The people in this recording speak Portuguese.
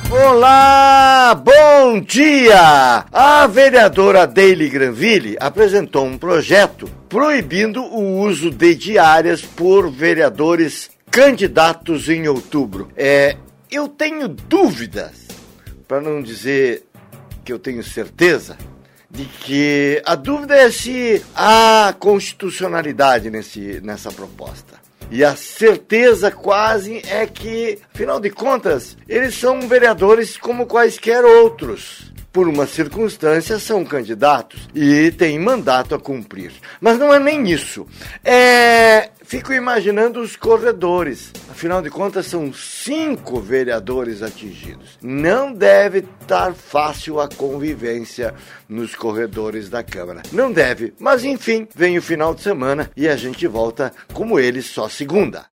Olá, bom dia! A vereadora Deile Granville apresentou um projeto proibindo o uso de diárias por vereadores candidatos em outubro. Eu tenho dúvidas, para não dizer que eu tenho certeza, de que a dúvida é se há constitucionalidade nessa proposta. E a certeza quase é que, afinal de contas, eles são vereadores como quaisquer outros. Por uma circunstância, são candidatos e têm mandato a cumprir. Mas não é nem isso. Fico imaginando os corredores. Afinal de contas, são 5 vereadores atingidos. Não deve estar fácil a convivência nos corredores da Câmara. Não deve. Mas, enfim, vem o final de semana e a gente volta como eles só segunda.